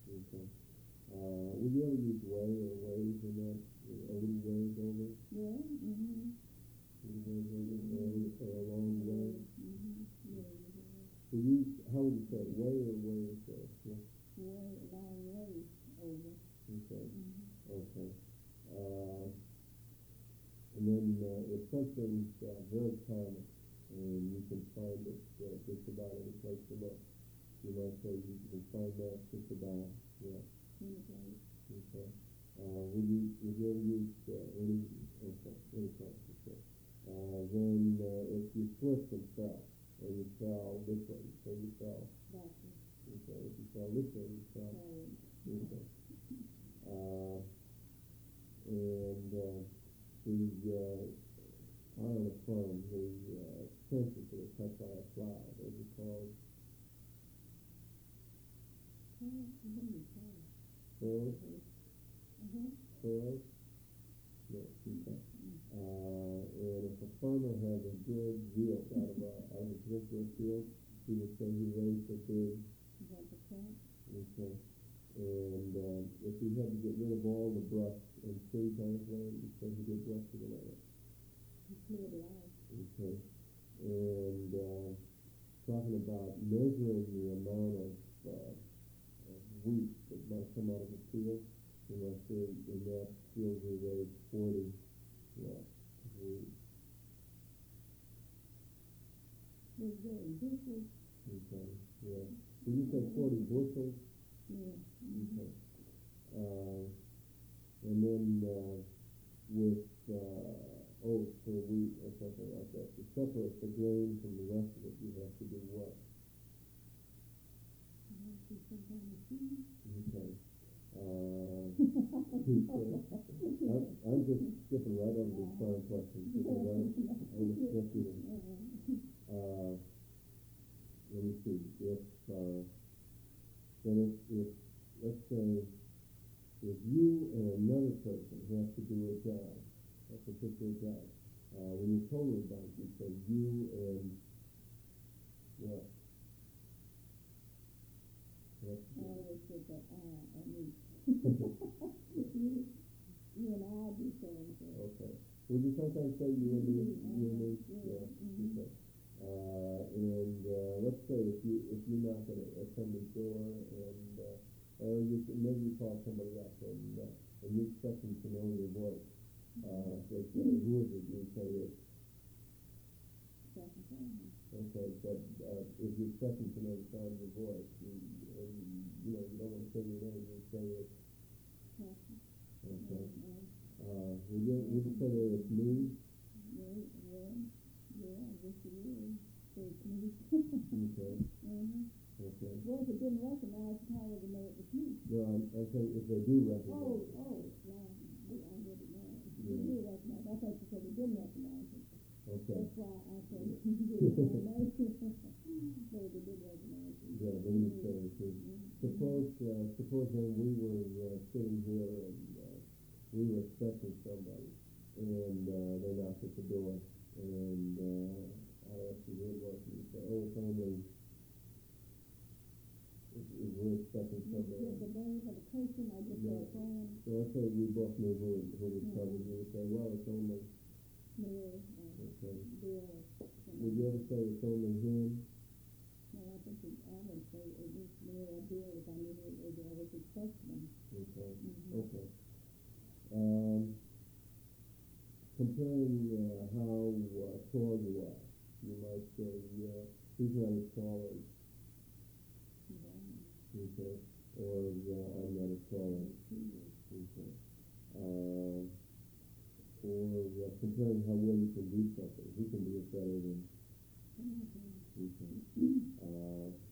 Okay. Would you ever use way or ways in that? A little ways over? Yeah. Mm-hmm. A little ways over, or a long way? Mm-hmm. Yeah. Would you, how would you say it? Way or ways there? Yeah. Way, long ways over. Okay. Mm-hmm. Okay. And then if something's very common and you can find it just about any place you look, you might say you can find that just about, yeah. Any place. Okay. Would you ever use any place? Okay. Then if you slipped and fell, and you fell this way, so you fell. Gotcha. Okay. If you fell this way, you fell. Okay. And on a farm, the fences that are cut by a plow, those are called furrows. Furrows? No, okay. And if a farmer has a big yield out of a particular field, he would say he raised a big. Okay. And if he had to get rid of all the brush in tree kind of land, he'd say he did brush it away. He cleared it out. Okay. And talking about measuring the amount of wheat that might come out of the field, you might say in that field we raised 40 lots of wheat. Was there bushels? Okay. Yeah. Did you say 40 bushels? Yeah. Okay. And then with oats or wheat or something like that, to separate the grain from the rest of it, you have to do what? Okay. I'm just skipping right over these farm questions because I'm interested in. Let me see. If let's say if you and another person have to do a job, a particular job, when you total it down, you say you and what? I always said that I mean you and I do so and so. Okay. Would you sometimes say you and me? You and me? Yeah. Mm-hmm. Okay. And let's say if you knock at somebody's door and or maybe you call somebody up and you expect them to know your voice. They say, who is it? You say it's. Okay, but if you expect them to know the sound of your voice, you don't want to say your name, you say it's. Okay. Would you say that it's me? Yeah, I guess it is. So it's me. Okay. Mm-hmm. Okay. Well, if it didn't recognize it, how would they know it was me? No, I'm saying if they do recognize it. Yeah, I recognize it. Yeah. They do recognize it. I thought you said they didn't recognize it. Okay. That's why I said you did recognize it. So they did recognize it. Yeah, then you say it. Suppose when we were sitting here and we were expecting somebody, and they knocked at the door, and I asked you who it was, and you say, oh, it's only. We're expecting somebody. The name of the person, I just said phone. So let's say we both knew who was coming. You would say, well, it's only. Mary. Okay. Bill. Would you ever say it's only him? No, I think I would say it was Mary or Bill if I knew it was expecting them. Okay. Mm-hmm. Okay. Comparing how tall you are, you might say, he's not as tall as. Okay. Or I'm not as tall as. Okay. Or comparing how well you can do something. He can do it better than. Okay.